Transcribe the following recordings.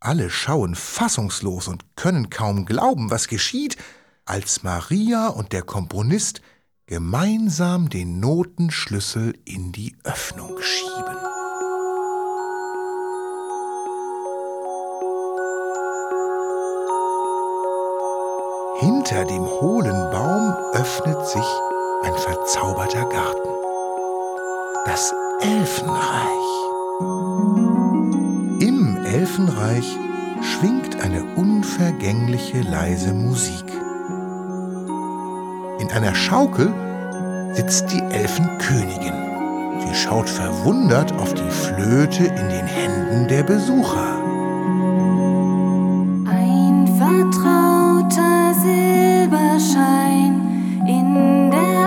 Alle schauen fassungslos und können kaum glauben, was geschieht, als Maria und der Komponist gemeinsam den Notenschlüssel in die Öffnung schieben. Hinter dem hohlen Baum öffnet sich ein verzauberter Garten. Das Elfenreich. Im Elfenreich schwingt eine unvergängliche leise Musik. In einer Schaukel sitzt die Elfenkönigin. Sie schaut verwundert auf die Flöte in den Händen der Besucher. Ein vertrauter Silberschein in der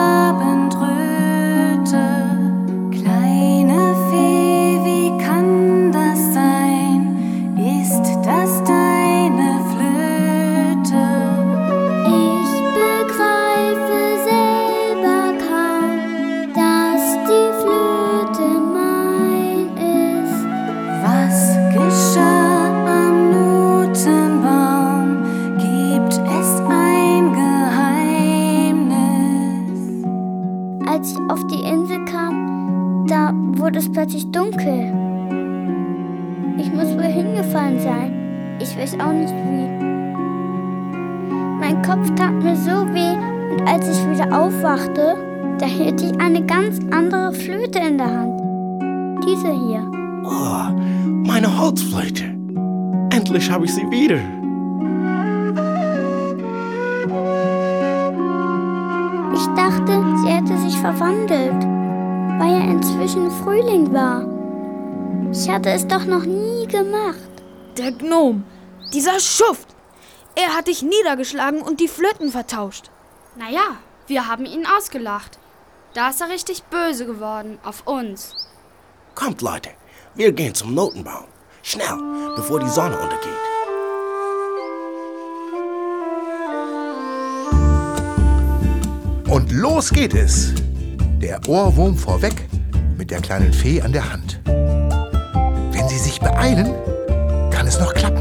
Abendröte. Kleine Fee, wie kann das sein? Ist das deine Flöte? Ich begreife selber kaum, dass die Flöte mein ist. Was geschah am Notenbaum? Gibt es ein Geheimnis? Als ich auf die Insel kam, da wurde es plötzlich dunkel. Ich muss wohl hingefallen sein. Ich weiß auch nicht wie. Mein Kopf tat mir so weh und als ich wieder aufwachte, da hielt ich eine ganz andere Flöte in der Hand. Diese hier. Oh, meine Holzflöte. Endlich habe ich sie wieder. Ich dachte, sie hätte sich verwandelt, weil ja inzwischen Frühling war. Ich hatte es doch noch nie gemacht. Der Gnom, dieser Schuft. Er hat dich niedergeschlagen und die Flöten vertauscht. Naja, wir haben ihn ausgelacht. Da ist er richtig böse geworden auf uns. Kommt, Leute, wir gehen zum Notenbaum. Schnell, bevor die Sonne untergeht. Und los geht es. Der Ohrwurm vorweg mit der kleinen Fee an der Hand. Wenn sie sich beeilen, kann es noch klappen.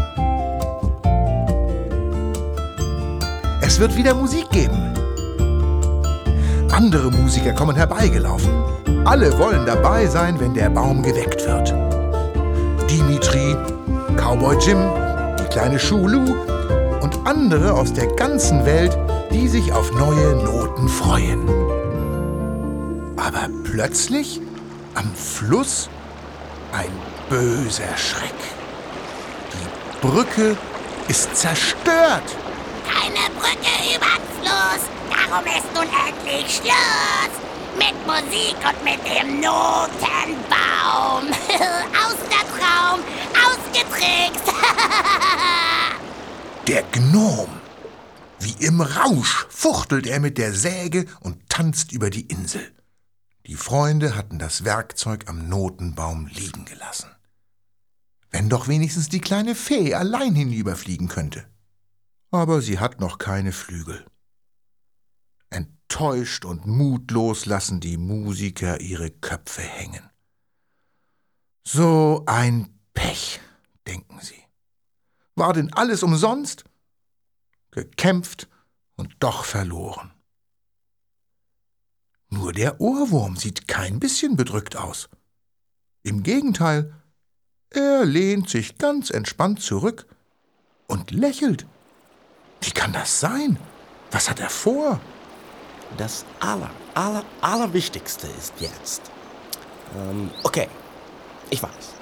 Es wird wieder Musik geben. Andere Musiker kommen herbeigelaufen. Alle wollen dabei sein, wenn der Baum geweckt wird. Dimitri, Cowboy Jim, die kleine Schulu und andere aus der ganzen Welt, die sich auf neue Noten freuen. Aber plötzlich am Fluss ein böser Schreck. Die Brücke ist zerstört. Keine Brücke übern Fluss, darum ist nun endlich Schluss. Mit Musik und mit dem Notenbaum. Aus der Traum, ausgetrickst. Der Gnom. Wie im Rausch fuchtelt er mit der Säge und tanzt über die Insel. Die Freunde hatten das Werkzeug am Notenbaum liegen gelassen. Wenn doch wenigstens die kleine Fee allein hinüberfliegen könnte. Aber sie hat noch keine Flügel. Enttäuscht und mutlos lassen die Musiker ihre Köpfe hängen. So ein Pech, denken sie. War denn alles umsonst? Gekämpft und doch verloren. Nur der Ohrwurm sieht kein bisschen bedrückt aus. Im Gegenteil, er lehnt sich ganz entspannt zurück und lächelt. Wie kann das sein? Was hat er vor? Das Allerwichtigste ist jetzt. Okay, ich weiß.